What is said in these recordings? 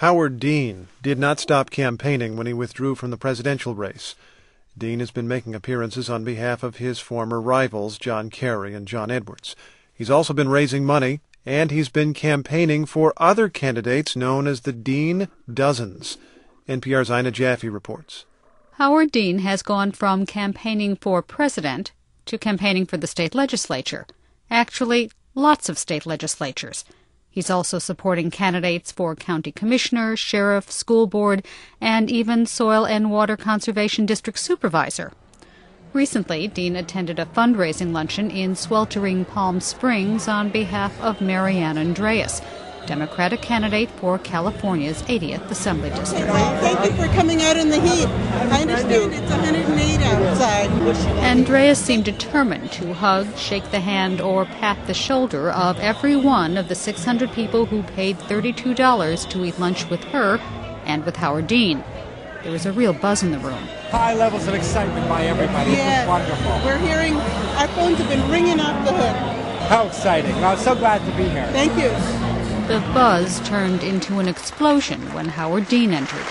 Howard Dean did not stop campaigning when he withdrew from the presidential race. Dean has been making appearances on behalf of his former rivals, John Kerry and John Edwards. He's also been raising money, and he's been campaigning for other candidates known as the Dean Dozens. NPR's Ina Jaffe reports. Howard Dean has gone from campaigning for president to campaigning for the state legislature. Actually, lots of state legislatures. He's also supporting candidates for county commissioner, sheriff, school board, and even soil and water conservation district supervisor. Recently, Dean attended a fundraising luncheon in sweltering Palm Springs on behalf of Marianne Andreas, Democratic candidate for California's 80th Assembly District. Thank you for coming out in the heat. I understand it's 108 outside. Andreas seemed determined to hug, shake the hand, or pat the shoulder of every one of the 600 people who paid $32 to eat lunch with her and with Howard Dean. There was a real buzz in the room. High levels of excitement by everybody. Yes, it was wonderful. We're hearing, our phones have been ringing off the hook. How exciting. I'm so glad to be here. Thank you. The buzz turned into an explosion when Howard Dean entered.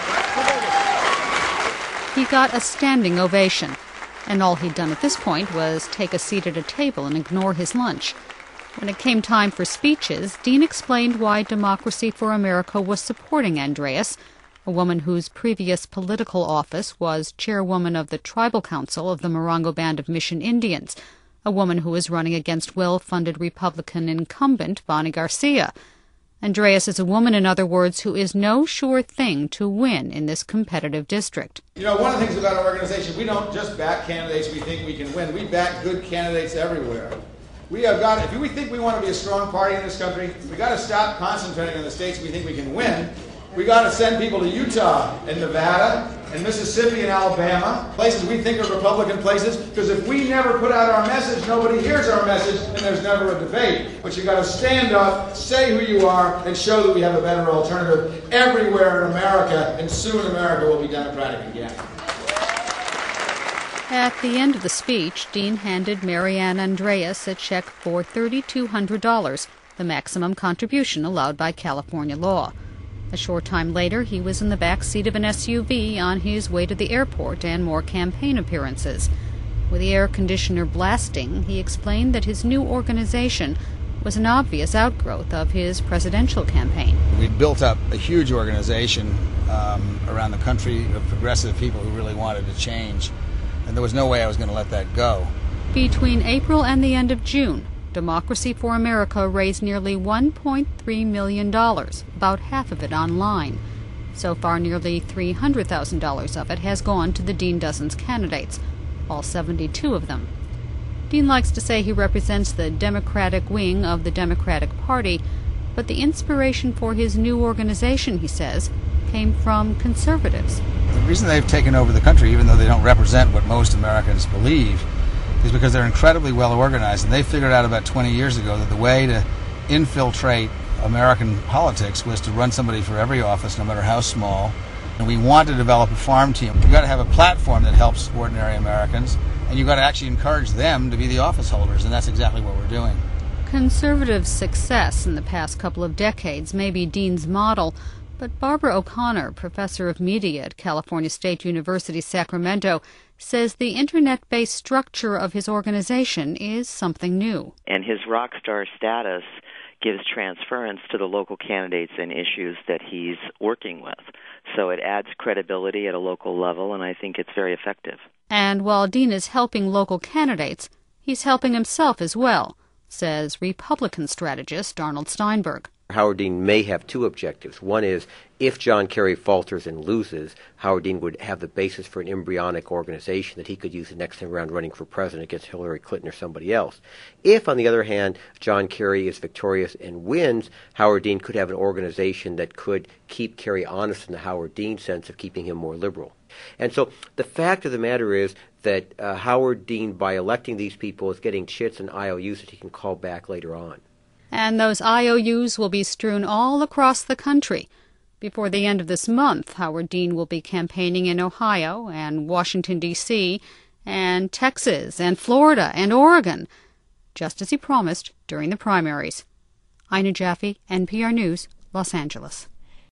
He got a standing ovation, and all he'd done at this point was take a seat at a table and ignore his lunch. When it came time for speeches, Dean explained why Democracy for America was supporting Andreas, a woman whose previous political office was chairwoman of the Tribal Council of the Morongo Band of Mission Indians, a woman who is running against well-funded Republican incumbent Bonnie Garcia. Andreas is a woman, in other words, who is no sure thing to win in this competitive district. You know, one of the things about our organization, we don't just back candidates we think we can win. We back good candidates everywhere. If we think we want to be a strong party in this country, we got to stop concentrating on the states we think we can win. We got to send people to Utah and Nevada and Mississippi and Alabama, places we think are Republican places, because if we never put out our message, nobody hears our message, and there's never a debate. But you got to stand up, say who you are, and show that we have a better alternative everywhere in America, and soon America will be Democratic again. At the end of the speech, Dean handed Marianne Andreas a check for $3,200, the maximum contribution allowed by California law. A short time later, he was in the back seat of an SUV on his way to the airport and more campaign appearances. With the air conditioner blasting, he explained that his new organization was an obvious outgrowth of his presidential campaign. We'd built up a huge organization around the country of progressive people who really wanted to change, and there was no way I was going to let that go. Between April and the end of June, Democracy for America raised nearly $1.3 million, about half of it online. So far, nearly $300,000 of it has gone to the Dean Dozens candidates, all 72 of them. Dean likes to say he represents the Democratic wing of the Democratic Party, but the inspiration for his new organization, he says, came from conservatives. The reason they've taken over the country, even though they don't represent what most Americans believe, is because they're incredibly well organized, and they figured out about 20 years ago that the way to infiltrate American politics was to run somebody for every office, no matter how small. And we want to develop a farm team. You've got to have a platform that helps ordinary Americans, and you've got to actually encourage them to be the office holders, and that's exactly what we're doing. Conservative success in the past couple of decades may be Dean's model, but Barbara O'Connor, professor of media at California State University, Sacramento, says the Internet-based structure of his organization is something new. And his rock star status gives transference to the local candidates and issues that he's working with. So it adds credibility at a local level, and I think it's very effective. And while Dean is helping local candidates, he's helping himself as well, says Republican strategist Arnold Steinberg. Howard Dean may have two objectives. One is, if John Kerry falters and loses, Howard Dean would have the basis for an embryonic organization that he could use the next time around running for president against Hillary Clinton or somebody else. If, on the other hand, John Kerry is victorious and wins, Howard Dean could have an organization that could keep Kerry honest in the Howard Dean sense of keeping him more liberal. And so the fact of the matter is that Howard Dean, by electing these people, is getting chits and IOUs that he can call back later on. And those IOUs will be strewn all across the country. Before the end of this month, Howard Dean will be campaigning in Ohio and Washington, D.C., and Texas and Florida and Oregon, just as he promised during the primaries. Ina Jaffe, NPR News, Los Angeles.